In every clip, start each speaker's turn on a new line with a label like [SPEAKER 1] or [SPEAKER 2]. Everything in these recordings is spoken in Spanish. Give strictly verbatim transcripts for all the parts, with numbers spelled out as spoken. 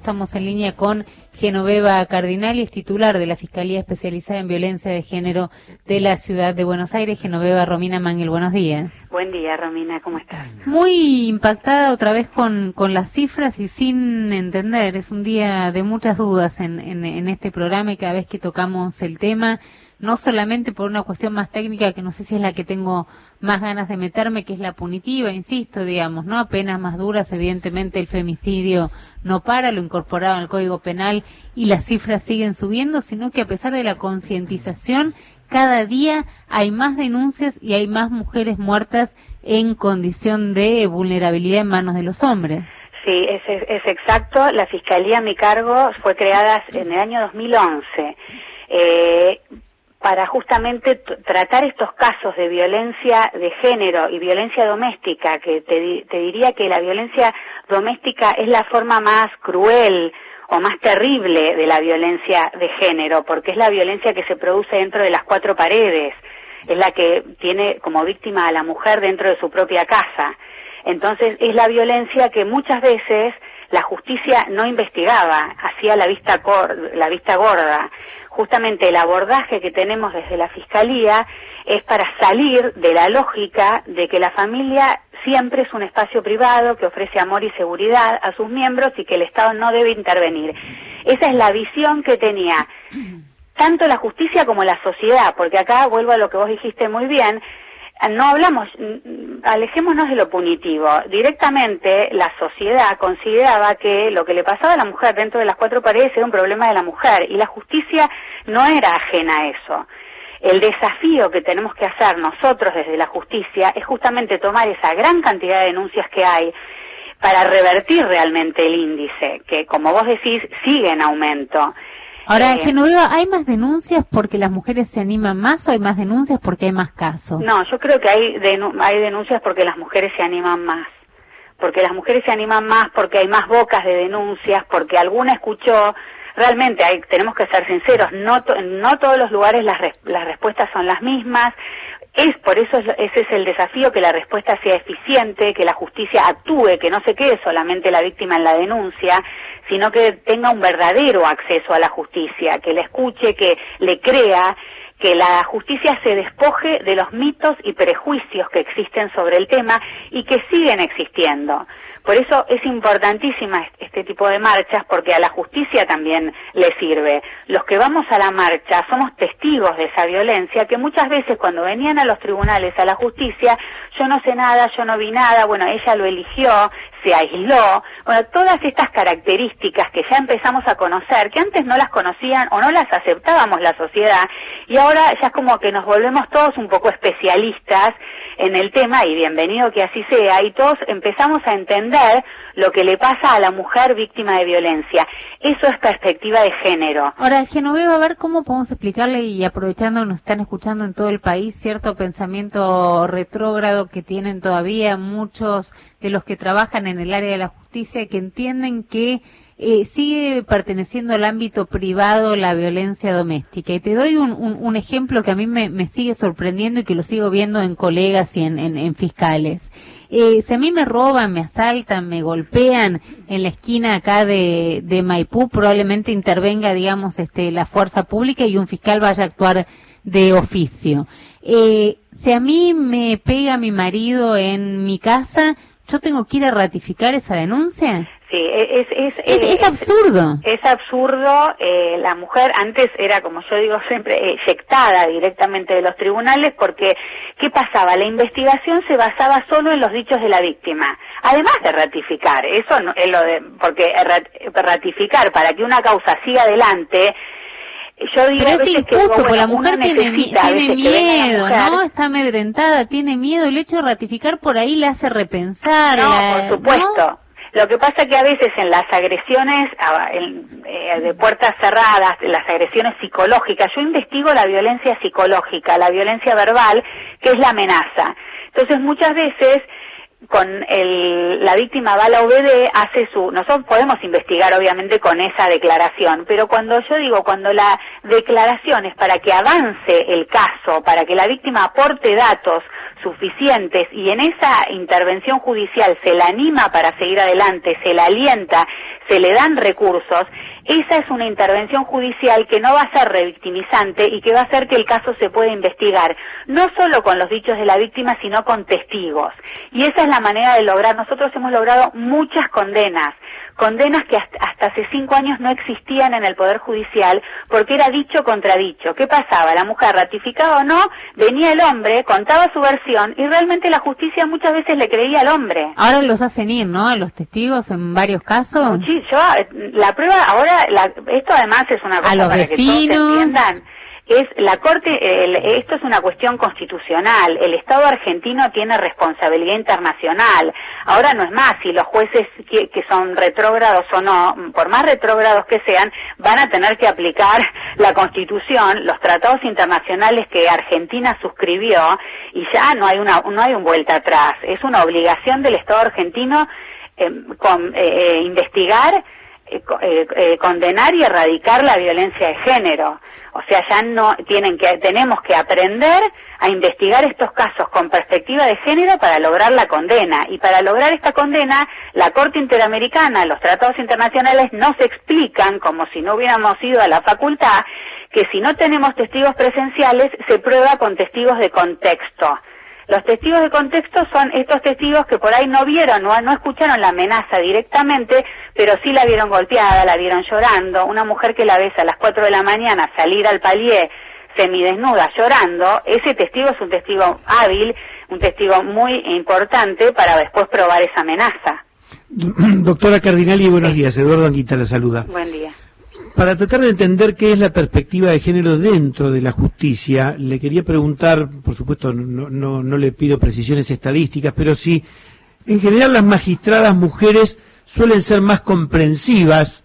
[SPEAKER 1] estamos en línea con Genoveva Cardinali, es titular de la Fiscalía Especializada en Violencia de Género de la Ciudad de Buenos Aires. Genoveva, Romina Mangel, buenos días.
[SPEAKER 2] Buen día, Romina, ¿cómo estás?
[SPEAKER 1] Muy impactada otra vez con, con las cifras y sin entender. Es un día de muchas dudas en, en, en este programa, y cada vez que tocamos el tema, no solamente por una cuestión más técnica, que no sé si es la que tengo más ganas de meterme, que es la punitiva, insisto, digamos, ¿no? Penas más duras, evidentemente el femicidio no para, lo incorporado al Código Penal y las cifras siguen subiendo, sino que a pesar de la concientización, cada día hay más denuncias y hay más mujeres muertas en condición de vulnerabilidad en manos de los hombres.
[SPEAKER 2] Sí, es, es, es exacto. La Fiscalía a mi cargo fue creada en el año dos mil once. Eh, para justamente tratar estos casos de violencia de género y violencia doméstica, que te, te diría que la violencia doméstica es la forma más cruel o más terrible de la violencia de género, porque es la violencia que se produce dentro de las cuatro paredes, es la que tiene como víctima a la mujer dentro de su propia casa. Entonces es la violencia que muchas veces la justicia no investigaba, hacía la vista cor- la vista gorda. Justamente el abordaje que tenemos desde la Fiscalía es para salir de la lógica de que la familia siempre es un espacio privado que ofrece amor y seguridad a sus miembros y que el Estado no debe intervenir. Esa es la visión que tenía tanto la justicia como la sociedad, porque acá vuelvo a lo que vos dijiste muy bien. No hablamos, alejémonos de lo punitivo. Directamente la sociedad consideraba que lo que le pasaba a la mujer dentro de las cuatro paredes era un problema de la mujer, y la justicia no era ajena a eso. El desafío que tenemos que hacer nosotros desde la justicia es justamente tomar esa gran cantidad de denuncias que hay para revertir realmente el índice, que como vos decís sigue en aumento.
[SPEAKER 1] Ahora,
[SPEAKER 2] Eh,
[SPEAKER 1] Genoveva, ¿hay más denuncias porque las mujeres se animan más o hay más denuncias porque hay más casos?
[SPEAKER 2] No, yo creo que hay, denu- hay denuncias porque las mujeres se animan más. Porque las mujeres se animan más, porque hay más bocas de denuncias, porque alguna escuchó. Realmente hay, tenemos que ser sinceros, no, to- no todos los lugares las, res- las respuestas son las mismas. Es por eso es- ese es el desafío, que la respuesta sea eficiente, que la justicia actúe, que no se quede solamente la víctima en la denuncia, sino que tenga un verdadero acceso a la justicia, que la escuche, que le crea, que la justicia se despoje de los mitos y prejuicios que existen sobre el tema y que siguen existiendo. Por eso es importantísima este tipo de marchas, porque a la justicia también le sirve. Los que vamos a la marcha somos testigos de esa violencia, que muchas veces cuando venían a los tribunales, a la justicia, yo no sé nada, yo no vi nada, bueno, ella lo eligió, se aisló, bueno, todas estas características que ya empezamos a conocer, que antes no las conocían o no las aceptábamos la sociedad, y ahora ya es como que nos volvemos todos un poco especialistas en el tema, y bienvenido que así sea, y todos empezamos a entender lo que le pasa a la mujer víctima de violencia. Eso es perspectiva de género.
[SPEAKER 1] Ahora, Genoveva, a ver cómo podemos explicarle, y aprovechando que nos están escuchando en todo el país, cierto pensamiento retrógrado que tienen todavía muchos de los que trabajan en el área de la justicia, que entienden que eh, sigue perteneciendo al ámbito privado la violencia doméstica. Y te doy un, un, un ejemplo que a mí me, me sigue sorprendiendo y que lo sigo viendo en colegas y en, en, en fiscales. Eh, si a mí me roban, me asaltan, me golpean en la esquina acá de, de Maipú, probablemente intervenga, digamos, este, la fuerza pública y un fiscal vaya a actuar de oficio. Eh, si a mí me pega mi marido en mi casa, ¿yo tengo que ir a ratificar esa denuncia?
[SPEAKER 2] Sí, es es
[SPEAKER 1] es,
[SPEAKER 2] eh,
[SPEAKER 1] es absurdo.
[SPEAKER 2] Es, es absurdo. Eh, la mujer antes era, como yo digo siempre, eyectada directamente de los tribunales, porque ¿qué pasaba? La investigación se basaba solo en los dichos de la víctima, además de ratificar. Eso no, es lo de, porque ratificar para que una causa siga adelante. Yo digo,
[SPEAKER 1] pero es
[SPEAKER 2] injusto,
[SPEAKER 1] que, bueno, porque la mujer tiene, tiene miedo,
[SPEAKER 2] mujer,
[SPEAKER 1] ¿no? Está amedrentada, tiene miedo. El hecho de ratificar por ahí la hace repensar.
[SPEAKER 2] No,
[SPEAKER 1] la,
[SPEAKER 2] por supuesto. ¿no? Lo que pasa que a veces en las agresiones en, eh, de puertas cerradas, las agresiones psicológicas, yo investigo la violencia psicológica, la violencia verbal, que es la amenaza. Entonces muchas veces con el, la víctima va a la O B D, hace su, nosotros podemos investigar obviamente con esa declaración, pero cuando yo digo, cuando la declaración es para que avance el caso, para que la víctima aporte datos suficientes y en esa intervención judicial se la anima para seguir adelante, se la alienta, se le dan recursos, esa es una intervención judicial que no va a ser revictimizante y que va a hacer que el caso se pueda investigar, no solo con los dichos de la víctima, sino con testigos. Y esa es la manera de lograr, nosotros hemos logrado muchas condenas, condenas que hasta, hasta hace cinco años no existían en el Poder Judicial porque era dicho contra dicho. ¿Qué pasaba? La mujer ratificaba o no, venía el hombre, contaba su versión y realmente la justicia muchas veces le creía al hombre.
[SPEAKER 1] Ahora los hacen ir, ¿no?, a los testigos en varios casos.
[SPEAKER 2] Sí, yo, la prueba, ahora, la, esto además es una cosa
[SPEAKER 1] a los
[SPEAKER 2] para
[SPEAKER 1] vecinos.
[SPEAKER 2] Que todos entiendan. Es la Corte, el, esto es una cuestión constitucional, el Estado argentino tiene responsabilidad internacional, ahora no es más si los jueces que, que son retrógrados o no, por más retrógrados que sean, van a tener que aplicar la Constitución, los tratados internacionales que Argentina suscribió y ya no hay una, no hay un vuelta atrás, es una obligación del Estado argentino eh, con, eh, investigar, Eh, eh, condenar y erradicar la violencia de género. O sea, ya no tienen que tenemos que aprender a investigar estos casos con perspectiva de género para lograr la condena. Y para lograr esta condena, la Corte Interamericana, los tratados internacionales nos explican, como si no hubiéramos ido a la facultad, que si no tenemos testigos presenciales, se prueba con testigos de contexto. Los testigos de contexto son estos testigos que por ahí no vieron o no escucharon la amenaza directamente, pero sí la vieron golpeada, la vieron llorando. Una mujer que la ves a las cuatro de la mañana salir al palier semidesnuda llorando, ese testigo es un testigo hábil, un testigo muy importante para después probar esa amenaza.
[SPEAKER 3] Doctora Cardinali, buenos días. Eduardo Anguita la saluda.
[SPEAKER 2] Buen día.
[SPEAKER 3] Para tratar de entender qué es la perspectiva de género dentro de la justicia, le quería preguntar, por supuesto no, no, no le pido precisiones estadísticas, pero sí, en general las magistradas mujeres suelen ser más comprensivas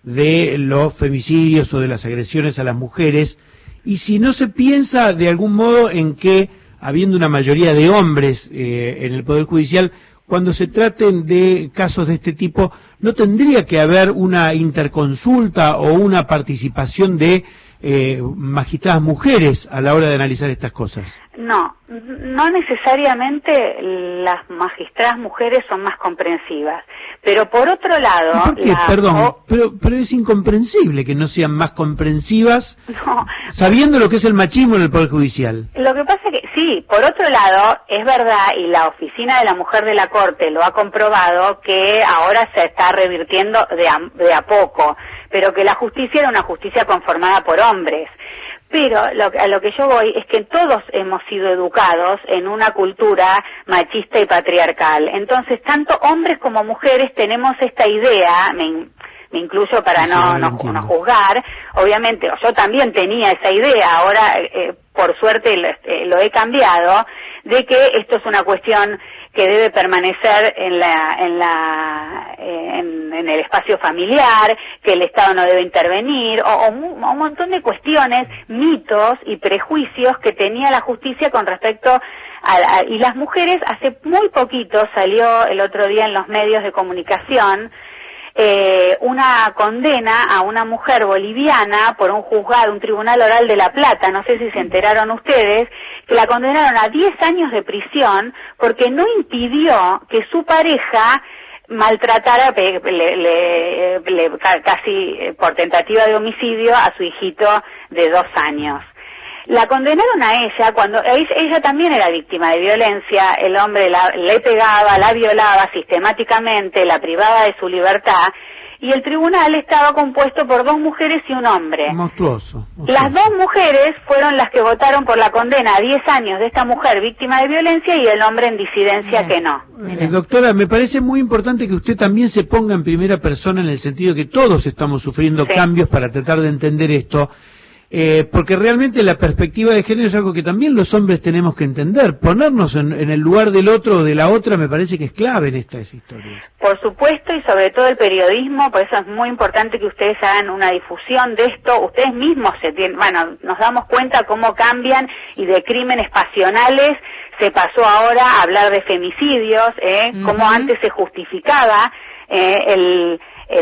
[SPEAKER 3] de los femicidios o de las agresiones a las mujeres, y si no se piensa de algún modo en que, habiendo una mayoría de hombres eh, en el Poder Judicial, cuando se traten de casos de este tipo, ¿no tendría que haber una interconsulta o una participación de eh, magistradas mujeres a la hora de analizar estas cosas?
[SPEAKER 2] No, no necesariamente las magistradas mujeres son más comprensivas, pero por otro lado...
[SPEAKER 3] ¿Por qué?
[SPEAKER 2] La...
[SPEAKER 3] Perdón,
[SPEAKER 2] o...
[SPEAKER 3] pero, pero es incomprensible que no sean más comprensivas
[SPEAKER 2] no.
[SPEAKER 3] sabiendo lo que es el machismo en el Poder Judicial.
[SPEAKER 2] Lo que pasa es que, sí, por otro lado, es verdad, y la Oficina de la Mujer de la Corte lo ha comprobado, que ahora se está revirtiendo de a, de a poco, pero que la justicia era una justicia conformada por hombres. Pero lo, a lo que yo voy es que todos hemos sido educados en una cultura machista y patriarcal. Entonces, tanto hombres como mujeres tenemos esta idea, me, me incluyo para no, no, no juzgar, obviamente, yo también tenía esa idea, ahora eh, por suerte lo, eh, lo he cambiado, de que esto es una cuestión que debe permanecer en la en la en, en el espacio familiar, que el Estado no debe intervenir, o, o un, un montón de cuestiones, mitos y prejuicios que tenía la justicia con respecto a, a y las mujeres. Hace muy poquito salió el otro día en los medios de comunicación eh, una condena a una mujer boliviana por un juzgado, un tribunal oral de La Plata, no sé si se enteraron ustedes, que la condenaron a diez años de prisión porque no impidió que su pareja maltratara le, le, le, casi por tentativa de homicidio a su hijito de dos años. La condenaron a ella cuando ella, ella también era víctima de violencia, el hombre la, le pegaba, la violaba sistemáticamente, la privaba de su libertad, y el tribunal estaba compuesto por dos mujeres y un hombre.
[SPEAKER 3] Monstruoso. monstruoso.
[SPEAKER 2] Las dos mujeres fueron las que votaron por la condena a diez años de esta mujer víctima de violencia y el hombre en disidencia que no.
[SPEAKER 3] Eh, doctora, me parece muy importante que usted también se ponga en primera persona en el sentido de que todos estamos sufriendo sí. cambios para tratar de entender esto. Eh, porque realmente la perspectiva de género es algo que también los hombres tenemos que entender. Ponernos en, en el lugar del otro o de la otra me parece que es clave en estas historias.
[SPEAKER 2] Por supuesto, y sobre todo el periodismo, por eso es muy importante que ustedes hagan una difusión de esto. Ustedes mismos se tienen, bueno, nos damos cuenta cómo cambian, y de crímenes pasionales se pasó ahora a hablar de femicidios, ¿eh? Uh-huh. Cómo antes se justificaba eh, el,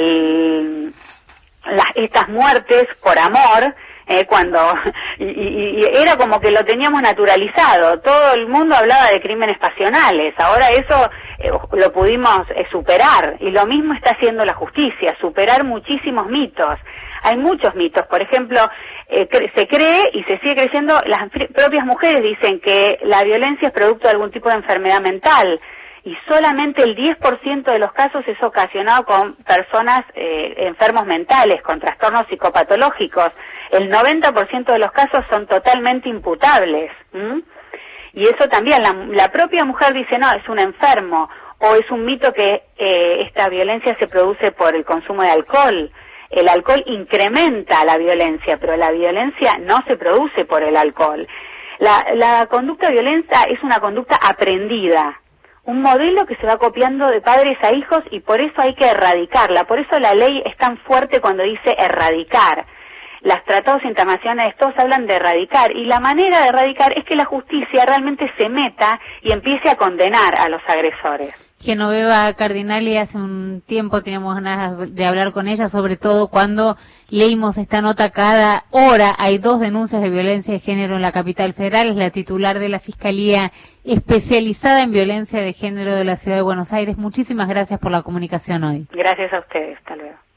[SPEAKER 2] el, las, estas muertes por amor. Eh, cuando y, y, y era como que lo teníamos naturalizado, todo el mundo hablaba de crímenes pasionales, ahora eso eh, lo pudimos eh, superar, y lo mismo está haciendo la justicia, superar muchísimos mitos. Hay muchos mitos, por ejemplo, eh, cre se cree y se sigue creyendo, las propias mujeres dicen que la violencia es producto de algún tipo de enfermedad mental, y solamente el diez por ciento de los casos es ocasionado con personas eh, enfermos mentales, con trastornos psicopatológicos. El noventa por ciento de los casos son totalmente imputables. ¿m? Y eso también, la, la propia mujer dice, no, es un enfermo, o es un mito que eh, esta violencia se produce por el consumo de alcohol. El alcohol incrementa la violencia, pero la violencia no se produce por el alcohol. La, la conducta violenta es una conducta aprendida, un modelo que se va copiando de padres a hijos, y por eso hay que erradicarla. Por eso la ley es tan fuerte cuando dice erradicar. Los tratados internacionales todos hablan de erradicar, y la manera de erradicar es que la justicia realmente se meta y empiece a condenar a los agresores.
[SPEAKER 1] Genoveva Cardinali, hace un tiempo teníamos ganas de hablar con ella, sobre todo cuando leímos esta nota. Cada hora hay dos denuncias de violencia de género en la capital federal. Es la titular de la Fiscalía Especializada en Violencia de Género de la Ciudad de Buenos Aires. Muchísimas gracias por la comunicación hoy.
[SPEAKER 2] Gracias a ustedes. Hasta luego.